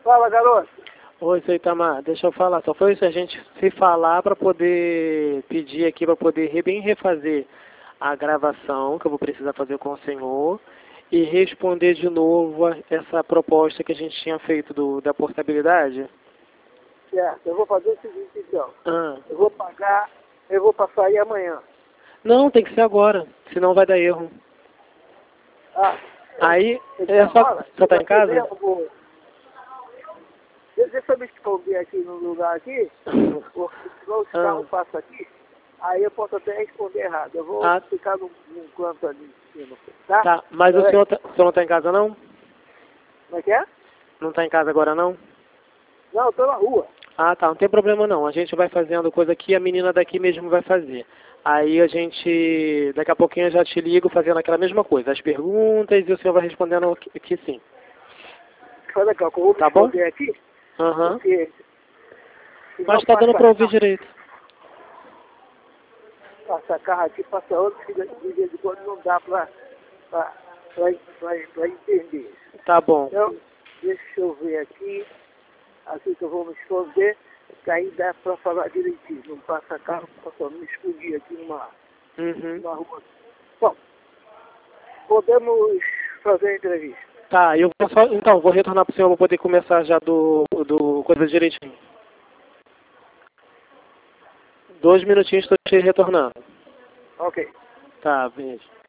Fala, garoto. Oi, seu Itamar, deixa eu falar. Só foi isso a gente se falar para poder pedir aqui, para poder bem refazer a gravação que eu vou precisar fazer com o senhor e responder de novo essa proposta que a gente tinha feito da portabilidade. Certo, eu vou fazer o seguinte então. Ah. Eu vou pagar, eu vou passar aí amanhã. Não, tem que ser agora, senão vai dar erro. Ah, Aí, você tá em casa? Deixa eu me esconder aqui no lugar aqui, porque senão os carros passam aqui, aí eu posso até responder errado. Eu vou ficar num canto ali em cima, tá? Tá, mas o senhor não tá em casa não? Como é que é? Não tá em casa agora não? Não, eu tô na rua. Ah, tá, não tem problema não. A gente vai fazendo coisa aqui, a menina daqui mesmo vai fazer. Aí a gente, daqui a pouquinho eu já te ligo fazendo aquela mesma coisa, as perguntas e o senhor vai respondendo que sim. Olha legal, que eu vou tá bom? responder aqui. Aham. Mas tá dando pra ouvir direito. Passa carro aqui, passa outro, que de vez em quando não dá pra entender. Tá bom. Então, deixa eu ver aqui, assim que eu vou me esconder, que aí dá pra falar direitinho. Não passa carro, só me escondi aqui numa rua. Bom, podemos fazer a entrevista. Tá, eu vou só, então, vou retornar pro senhor para poder começar já do coisa direitinho. 2 minutinhos, estou te retornando. Ok. Tá, beijo.